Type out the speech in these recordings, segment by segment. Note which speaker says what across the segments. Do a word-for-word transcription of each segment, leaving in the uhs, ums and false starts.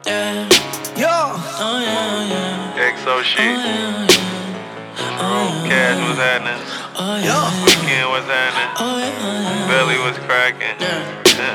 Speaker 1: Yeah.
Speaker 2: Yo.
Speaker 1: Oh yeah, yeah.
Speaker 3: X O shit.
Speaker 1: Oh yeah, yeah. Oh,
Speaker 3: Cash was happening.
Speaker 1: Oh yeah.
Speaker 3: Weekend was happening.
Speaker 1: Oh yeah.
Speaker 3: Belly was cracking.
Speaker 1: Yeah.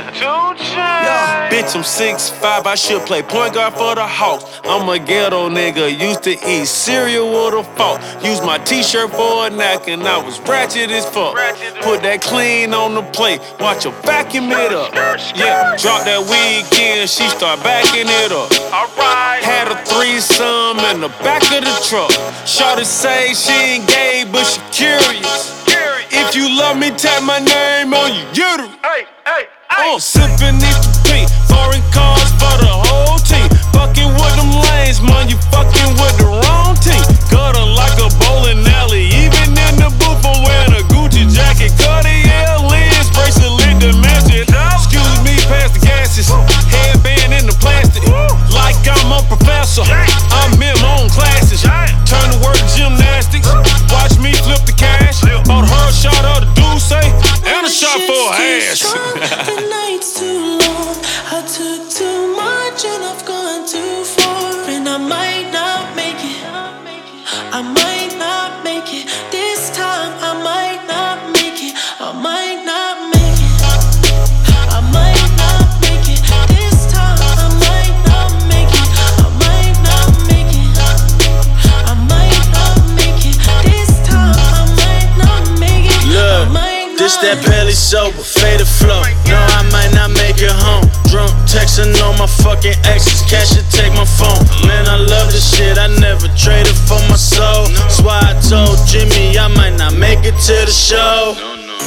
Speaker 3: Yeah.
Speaker 4: Bitch, I'm six five, I should play point guard for the Hawks. I'm a ghetto nigga, used to eat cereal with a fork. Use my t-shirt for a napkin, I was ratchet as fuck. Put that clean on the plate, watch her vacuum it up. Yeah, drop that weekend, she start backing it up. Had a threesome in the back of the truck. Shawty say she ain't gay, but she curious. If you love me, tap my name on your uterus.
Speaker 3: Hey, hey.
Speaker 4: Oh, sippin' these pink foreign cars for the whole team. Fucking with them lanes, man, you fucking with the wrong team. Gutter like a bowling alley, even in the booth I'm wearing a Gucci jacket. Cartier lens, bracelet to match it. Excuse me, pass the gases. Headband in the plastic, like I'm a professor. I'm in my own classes. Turn to work gymnastics. Watch me flip the cash. Bought her a shot of the Douce and a shot for her ass.
Speaker 1: The night's too long. I took too much and I've gone too far. And I might not make it. I might not make it. This time I might not make it. I might not make it. I might not make it. This time I might not make it. I might not make it. I might not make it. This time I might not make it.
Speaker 5: Look, this that belly sober, faded flow. No, I might not make it home. Drunk texting on my fucking exes, cash should take my phone. Man, I love this shit, I never traded for my soul. That's why I told Jimmy I might not make it to the show.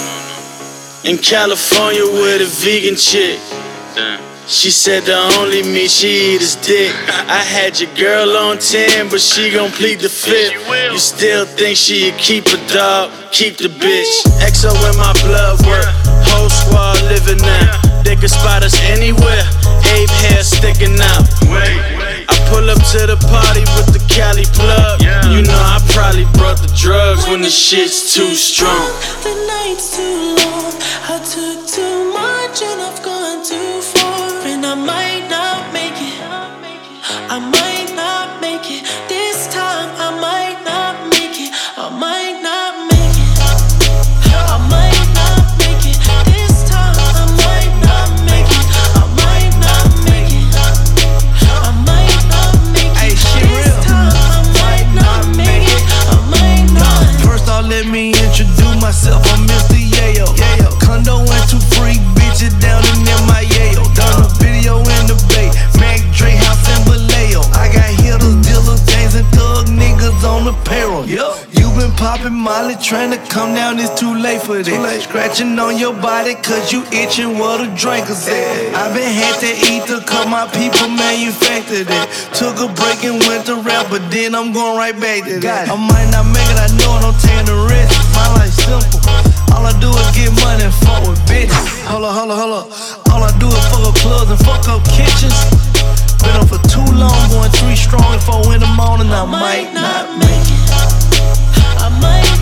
Speaker 5: In California with a vegan chick. She said the only meat she eat is dick. I had your girl on ten, but she gon' plead the fifth. You still think she'd keep a dog, keep the bitch. X O in my blood work, whole squad living now. They can spot us anywhere, Abe hair sticking out. I pull up to the party with the Cali plug. You know I probably brought the drugs when the shit's too strong.
Speaker 1: The night's too long. I took too much and I've gone too far. And I might not make it. I might not make it. This time I might not make it. I might not make it. I might not make it. This time I might not make it. I might not make it. I might not make it. This time I might not make it. I might not.
Speaker 2: First off, let me introduce myself. I'm Mister Yayo. Condo and two freak bitches down in M I A O. Done a video in the Bay, Mac Dre house in Vallejo. I got hitters, dealers, gangs, and thug niggas on the payroll. You been popping Molly, trying to come down, it's too late for that. Scratching on your body, cause you itching what a drinker said. I been had to eat to cause my people manufactured it. Took a break and went to rap, but then I'm going right back to that. I might not make it, I know it, I'm taking the risk. My life simple. All I do is get money and fuck with bitches. Hold up, hold up, hold up. All I do is fuck up clubs and fuck up kitchens. Been up for too long, going three strong and four in the morning. I might not make it.
Speaker 1: I might